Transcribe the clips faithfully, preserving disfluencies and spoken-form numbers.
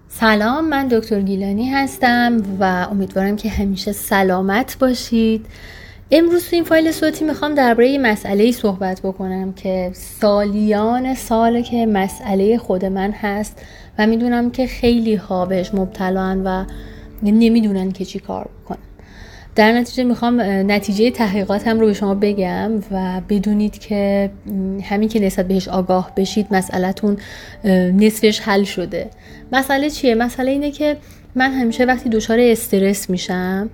سلام، من دکتر گیلانی هستم و امیدوارم که همیشه سلامت باشید. امروز تو این فایل صوتی میخوام درباره یه مسئله‌ای صحبت بکنم که سالیان ساله که مسئله خود من هست و میدونم که خیلی ها بهش مبتلان و نمیدونن که چی کار بکنن. در نتیجه میخوام نتیجه تحقیقاتم رو به شما بگم و بدونید که همین که نسبت بهش آگاه بشید مسئله‌تون نصفش حل شده. مسئله چیه؟ مسئله اینه که من همیشه وقتی دچار استرس میشم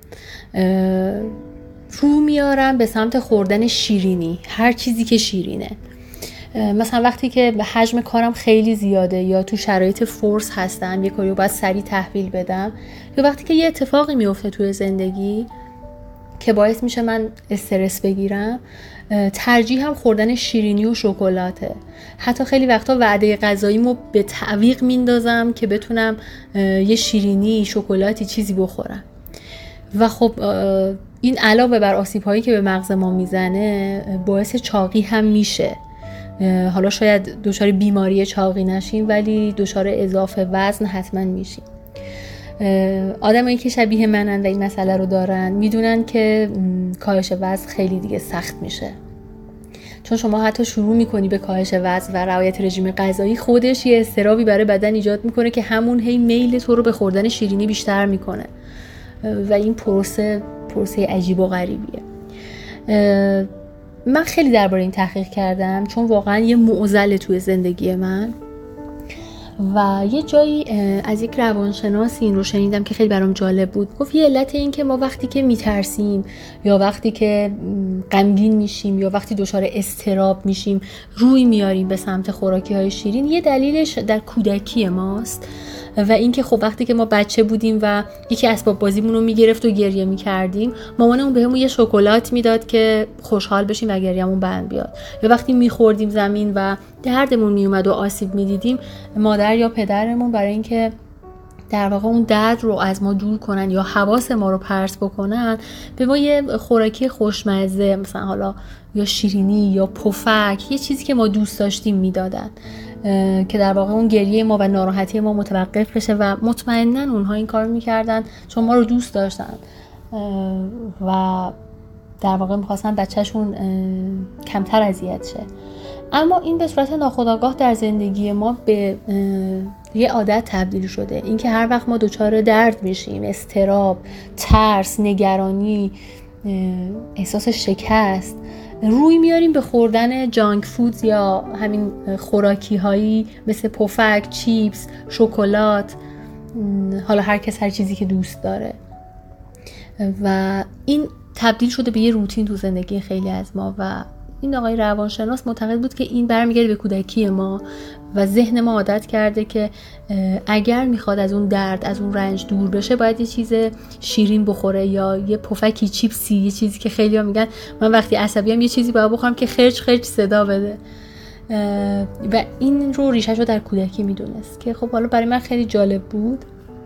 رو میارم به سمت خوردن شیرینی، هر چیزی که شیرینه. مثلا وقتی که حجم کارم خیلی زیاده یا تو شرایط فورس هستم، یه کاری رو باید سریع تحویل بدم، یا وقتی که یه اتفاقی میفته توی زندگی که باعث میشه من استرس بگیرم، ترجیح هم خوردن شیرینی و شکلاته. حتی خیلی وقتا وعده غذاییمو به تعویق میندازم که بتونم یه شیرینی، شکلاتی چیزی بخورم. و خب این علاوه بر آسیب‌هایی که به مغز ما میزنه باعث چاقی هم میشه. حالا شاید دچار بیماری چاقی نشیم ولی دچار اضافه وزن حتما میشیم. آدمایی که شبیه منن و این مسئله رو دارن میدونن که کاهش وزن خیلی دیگه سخت میشه، چون شما حتی شروع میکنی به کاهش وزن و رعایت رژیم غذایی، خودش یه اضطرابی برای بدن ایجاد میکنه که همون هی میل تو رو به خوردن شیرینی بیشتر میکنه و این پروسه پروسه عجیب و غریبیه. من خیلی درباره این تحقیق کردم چون واقعا یه معضله توی زندگی من و یه جایی از یک روانشناس این رو شنیدم که خیلی برام جالب بود. گفت یه علت این که ما وقتی که میترسیم یا وقتی که غمگین میشیم یا وقتی دچار اضطراب میشیم روی میاریم به سمت خوراکی های شیرین، یه دلیلش در کودکی ماست و اینکه خب وقتی که ما بچه بودیم و یکی اسباب بازیمون رو میگرفت و گریه میکردیم، مامانمون بهمون یه شکلات میداد که خوشحال بشیم و گریه‌مون بند بیاد. یا وقتی میخوردیم زمین و دردمون میومد و آسیب میدیدیم، مادر یا پدرمون برای اینکه در واقع اون درد رو از ما دور کنن یا حواس ما رو پرت بکنن، به ما یه خوراکی خوشمزه، مثلا حالا یا شیرینی یا پفک، یه چیزی که ما دوست داشتیم میدادن که در واقع اون گریه ما و ناراحتی ما متوقف بشه و مطمئناً اونها این کار میکردن چون ما رو دوست داشتن و در واقع میخواستن بچهشون کمتر اذیت شه. اما این به صورت ناخودآگاه در زندگی ما به یه عادت تبدیل شده، اینکه هر وقت ما دچار درد میشیم، اضطراب، ترس، نگرانی، احساس شکست، روی میاریم به خوردن جانک فودز یا همین خوراکی هایی مثل پفک، چیپس، شکلات، حالا هر کس هر چیزی که دوست داره و این تبدیل شده به یه روتین تو زندگی خیلی از ما. و این آقای روانشناس معتقد بود که این برمیگرده به کودکی ما و ذهن ما عادت کرده که اگر میخواد از اون درد، از اون رنج دور بشه باید یه چیز شیرین بخوره یا یه پفکی، چیپسی، یه چیزی که خیلی ها میگن من وقتی عصبیم یه چیزی باید بخورم که خرچ خرچ صدا بده و این رو ریشه‌شو در کودکی میدونست که خب حالا برای من خیلی جالب بود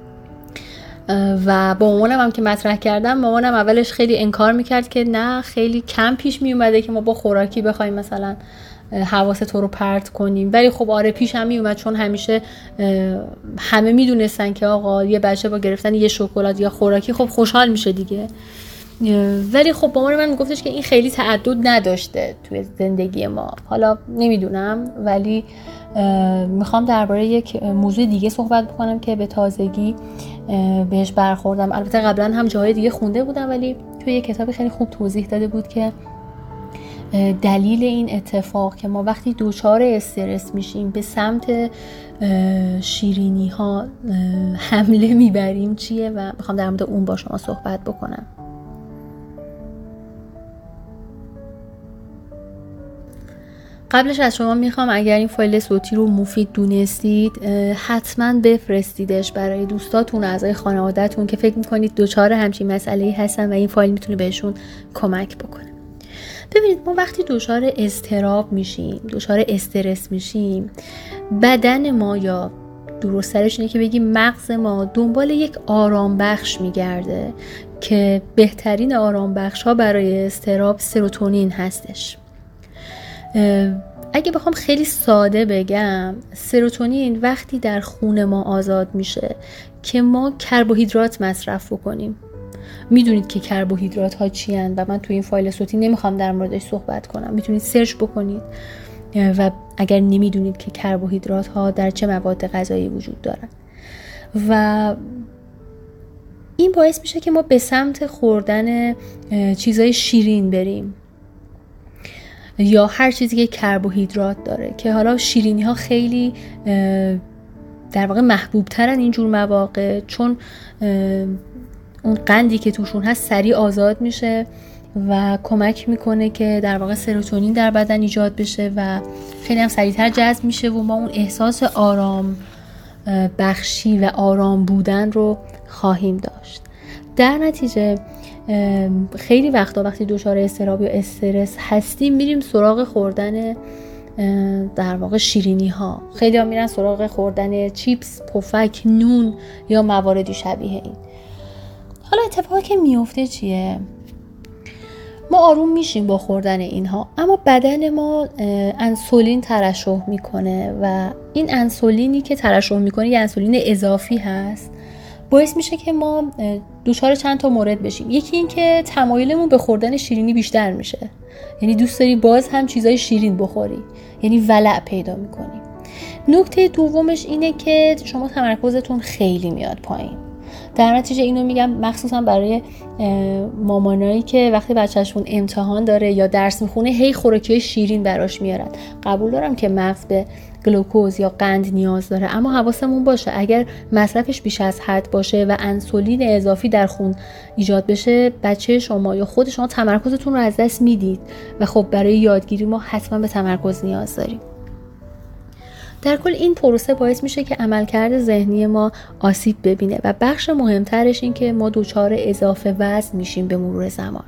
و با مامانم هم که مطرح کردم، مامانم اولش خیلی انکار میکرد که نه، خیلی کم پیش میومده که ما با خوراکی بخوایم مثلا حواس تو رو پرت کنیم، ولی خب آره پیش هم میومد چون همیشه همه میدونستن که آقا یه بچه با گرفتن یه شکلات یا خوراکی خب خوشحال میشه دیگه. ولی خب مامان من میگفتش که این خیلی تعدد نداشته توی زندگی ما. حالا نمیدونم، ولی میخوام درباره یک موضوع دیگه صحبت بکنم که به تازگی بهش برخوردم. البته قبلا هم جاهای دیگه خونده بودم ولی توی یک کتابی خیلی خوب توضیح داده بود که دلیل این اتفاق که ما وقتی دچار استرس میشیم به سمت شیرینی ها حمله میبریم چیه و میخوام در مورد اون با شما صحبت بکنم. قبلش از شما میخوام اگر این فایل صوتی رو مفید دونستید حتما بفرستیدش برای دوستاتون، اعضای خانواده‌تون که فکر میکنید دچار همچین مسئله‌ای هستن و این فایل میتونه بهشون کمک بکنه. ببینید ما وقتی دچار اضطراب میشیم، دچار استرس میشیم، بدن ما یا درست‌ترش اینه که بگیم مغز ما دنبال یک آرام بخش میگرده که بهترین آرام بخش ها برای اضطراب سروتونین هستش. اگه بخوام خیلی ساده بگم، سروتونین وقتی در خون ما آزاد میشه که ما کربوهیدرات مصرف بکنیم. میدونید که کربوهیدرات ها چی هن و من توی این فایل صوتی نمیخوام در موردش صحبت کنم، میتونید سرچ بکنید و اگر نمیدونید که کربوهیدرات ها در چه مواد غذایی وجود دارن. و این باعث میشه که ما به سمت خوردن چیزای شیرین بریم یا هر چیزی که کربوهیدرات داره، که حالا شیرینی ها خیلی در واقع محبوب ترن اینجور مواقع، چون اون قندی که توشون هست سریع آزاد میشه و کمک میکنه که در واقع سروتونین در بدن ایجاد بشه و خیلی هم سریعتر جذب میشه و ما اون احساس آرام بخشی و آرام بودن رو خواهیم داشت. در نتیجه خیلی وقتا وقتی دچار اضطراب یا استرس هستیم میریم سراغ خوردن در واقع شیرینی ها. خیلی ها میرن سراغ خوردن چیپس، پفک، نون یا مواردی شبیه این. حالا اتفاقی که میفته چیه؟ ما آروم میشیم با خوردن اینها، اما بدن ما انسولین ترشح میکنه و این انسولینی که ترشح میکنه یه انسولین اضافی هست، باعث میشه که ما دچار چند تا مورد بشیم. یکی این که تمایلمون به خوردن شیرینی بیشتر میشه، یعنی دوست داری باز هم چیزای شیرین بخوری، یعنی ولع پیدا میکنی. نکته دومش اینه که شما تمرکزتون خیلی میاد پایین. در نتیجه اینو میگم مخصوصا برای مامانایی که وقتی بچه‌شون امتحان داره یا درس میخونه هی خوراکیای شیرین براش میارن. قبول دارم که مغز به گلوکوز یا قند نیاز داره، اما حواسمون باشه اگر مصرفش بیش از حد باشه و انسولین اضافی در خون ایجاد بشه، بچه شما یا خود شما تمرکزتون رو از دست میدید و خب برای یادگیری ما حتما به تمرکز نیاز داریم. در کل این پروسه باعث میشه که عملکرد ذهنی ما آسیب ببینه و بخش مهمترش این که ما دچار اضافه وزن میشیم به مرور زمان.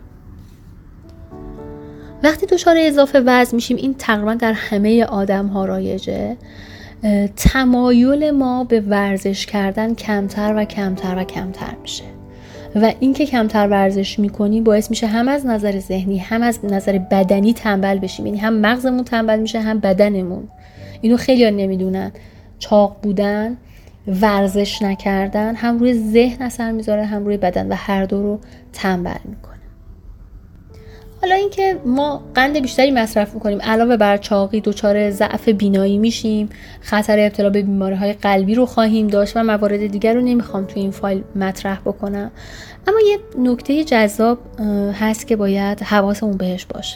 وقتی دچار اضافه وزن میشیم، این تقریبا در همه آدم ها رایجه، تمایل ما به ورزش کردن کمتر و کمتر و کمتر میشه و این که کمتر ورزش میکنی باعث میشه هم از نظر ذهنی هم از نظر بدنی تنبل بشیم، یعنی هم مغزمون تنبل میشه هم بدنمون. اینو خیلی ها نمیدونن. چاق بودن، ورزش نکردن هم روی ذهن اثر میذاره هم روی بدن و هر دو رو تنبل میکنه. حالا اینکه ما قند بیشتری مصرف میکنیم علاوه بر چاقی دچار ضعف بینایی میشیم، خطر ابتلا به بیماری‌های قلبی رو خواهیم داشت و موارد دیگر رو نمیخوام تو این فایل مطرح بکنم. اما یه نکته جذاب هست که باید حواسمون بهش باشه.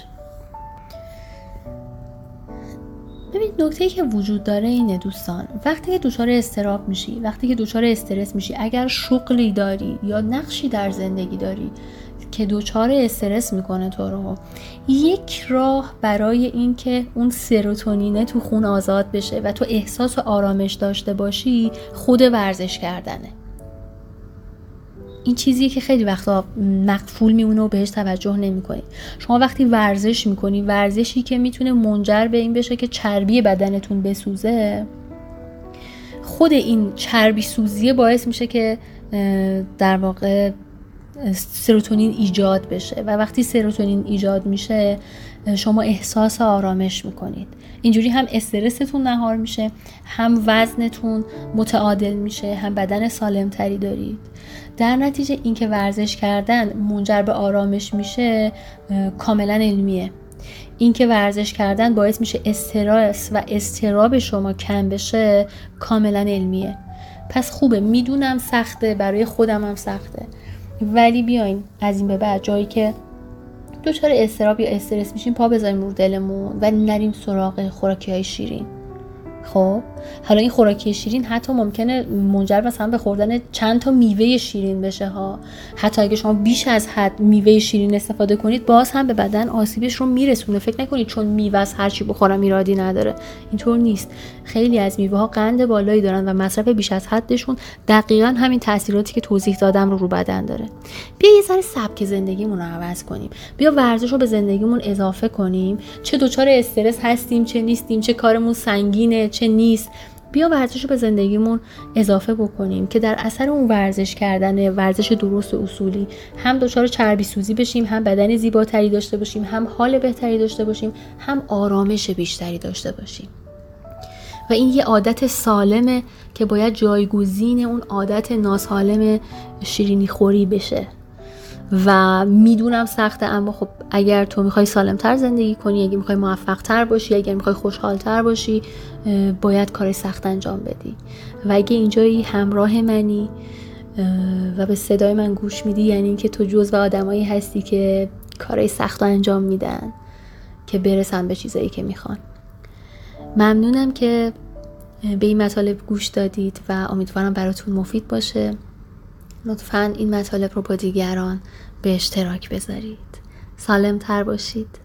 ببینید نکته‌ای که وجود داره اینه دوستان، وقتی که دچار اضطراب میشی، وقتی که دچار استرس میشی، اگر شغلی داری یا نقشی در زندگی داری که دچار استرس میکنه تو رو، یک راه برای این که اون سروتونین تو خون آزاد بشه و تو احساس آرامش داشته باشی خود ورزش کردنه. این چیزیه که خیلی وقتا مغفول میمونه و بهش توجه نمی‌کنی. شما وقتی ورزش میکنی، ورزشی که میتونه منجر به این بشه که چربی بدنتون بسوزه، خود این چربی سوزیه باعث میشه که در واقع سروتونین ایجاد بشه و وقتی سروتونین ایجاد میشه شما احساس آرامش میکنید. اینجوری هم استرستون مهار میشه، هم وزنتون متعادل میشه، هم بدن سالمتری دارید. در نتیجه اینکه ورزش کردن منجر به آرامش میشه کاملا علمیه. اینکه ورزش کردن باعث میشه استرس و اضطراب شما کم بشه کاملا علمیه. پس خوبه، میدونم سخته، برای خودم هم سخته، ولی بیاین از این به بعد جایی که دچار اضطراب یا استرس میشیم پا بذاریم رو دلمون و نریم سراغ خوراکی‌های شیرین. خب حالا این خوراکی شیرین حتی ممکنه منجر مثلا به خوردن چند تا میوه شیرین بشه ها. حتی اگه شما بیش از حد میوه شیرین استفاده کنید باز هم به بدن آسیبش رو میرسونه. فکر نکنید چون میوه از هر چی بخورم ایرادی نداره، اینطور نیست. خیلی از میوه ها قند بالایی دارن و مصرف بیش از حدشون دقیقاً همین تاثیراتی که توضیح دادم رو رو بدن داره. بیا یه ذره سبک زندگیمون رو عوض کنیم، بیا ورزش رو به زندگیمون اضافه کنیم. چه دچار استرس هستیم چه نیستیم، چه کارمون سنگینه چه نیست، بیا ورزش رو به زندگیمون اضافه بکنیم که در اثر اون ورزش کردن، ورزش درست و اصولی، هم دچار چربی سوزی بشیم، هم بدن زیباتری داشته باشیم، هم حال بهتری داشته باشیم، هم آرامش بیشتری داشته باشیم. و این یه عادت سالمه که باید جایگزین اون عادت ناسالم شیرینی خوری بشه. و میدونم سخته، اما خب اگر تو میخوای سالمتر زندگی کنی، اگر میخوای موفقتر باشی، اگر میخوای خوشحالتر باشی، باید کار سخت انجام بدی. و اگه اینجایی همراه منی و به صدای من گوش میدی، یعنی این که تو جزو آدمایی هستی که کارهای سخت رو انجام میدن که برسن به چیزایی که میخوان. ممنونم که به این مطالب گوش دادید و امیدوارم براتون مفید باشه. لطفاً این مطالب رو با دیگران به اشتراک بذارید. سالمتر باشید.